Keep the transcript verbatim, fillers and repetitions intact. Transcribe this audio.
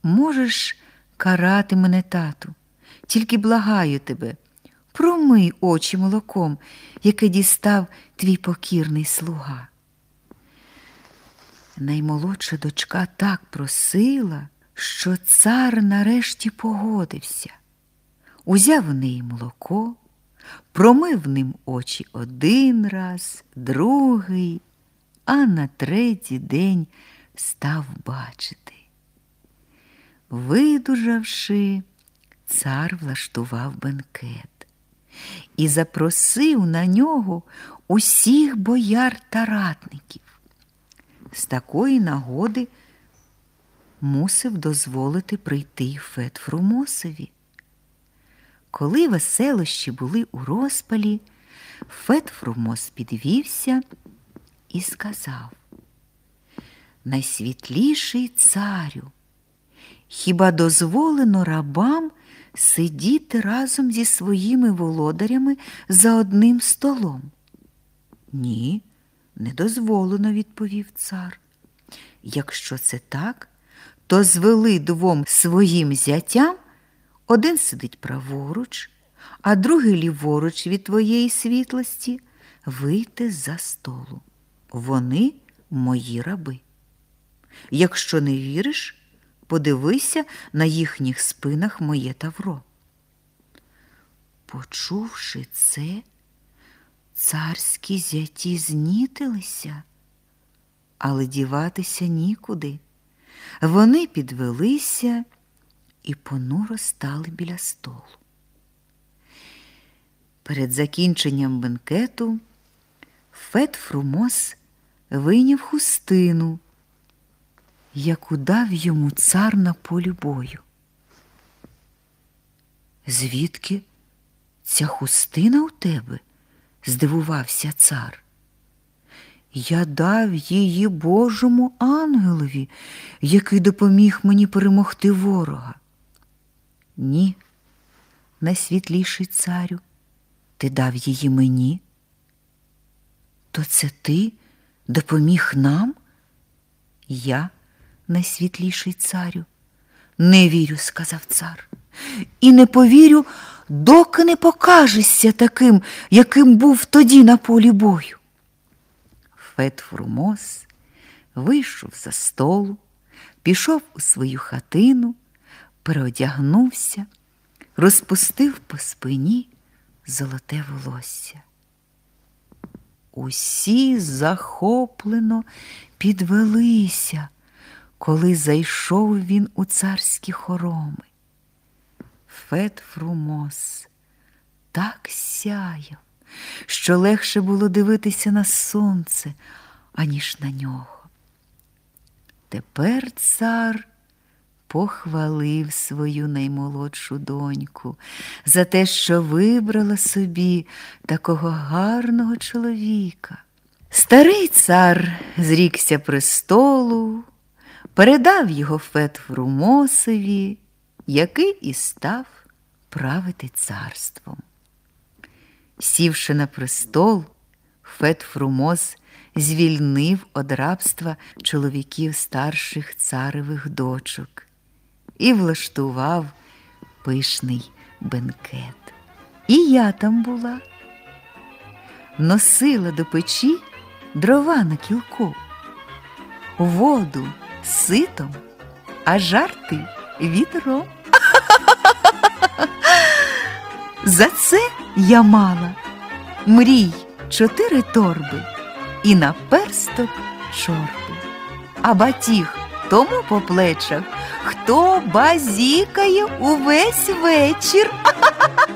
Можеш карати мене, тату, тільки благаю тебе, промий очі молоком, яке дістав твій покірний слуга. Наймолодша дочка так просила, що цар нарешті погодився. Узяв у неї молоко, промив ним очі один раз, другий, а на третій день став бачити. Видужавши, цар влаштував бенкет і запросив на нього усіх бояр та ратників. З такої нагоди мусив дозволити прийти й Фет-Фрумосові. Коли веселощі були у розпалі, Фет-Фрумос підвівся і сказав: «Найсвітліший царю, хіба дозволено рабам сидіти разом зі своїми володарями за одним столом?» «Ні, не дозволено», – відповів цар. «Якщо це так, то звели двом своїм зятям, один сидить праворуч, а другий ліворуч від твоєї світлості, вийти з-за столу. Вони мої раби. Якщо не віриш, подивися на їхніх спинах моє тавро». Почувши це, царські зяті знітилися, але діватися нікуди. Вони підвелися і понуро стали біля столу. Перед закінченням бенкету Фет-Фрумос вийняв хустину, яку дав йому цар на полі бою. «Звідки ця хустина у тебе?» – здивувався цар. «Я дав її Божому ангелові, який допоміг мені перемогти ворога». «Ні, найсвітліший царю, ти дав її мені». «То це ти допоміг нам?» «Я, найсвітліший царю». «Не вірю», – сказав цар, «і не повірю, доки не покажешся таким, яким був тоді на полі бою». Фет-Фрумос вийшов за столу, пішов у свою хатину, переодягнувся, розпустив по спині золоте волосся. Усі захоплено підвелися, коли зайшов він у царські хороми. Фет-Фрумос так сяяв, що легше було дивитися на сонце, аніж на нього. Тепер цар похвалив свою наймолодшу доньку за те, що вибрала собі такого гарного чоловіка. Старий цар зрікся престолу, передав його Фет-Фрумосові, який і став правити царством. Сівши на престол, Фет-Фрумос звільнив од рабства чоловіків старших царевих дочок і влаштував пишний бенкет. І я там була. Носила до печі дрова на кілку, воду ситом, а жарти відром. За це я мала мрій чотири торби і на персток чорти, а батіг тому по плечах, хто базікає увесь вечір.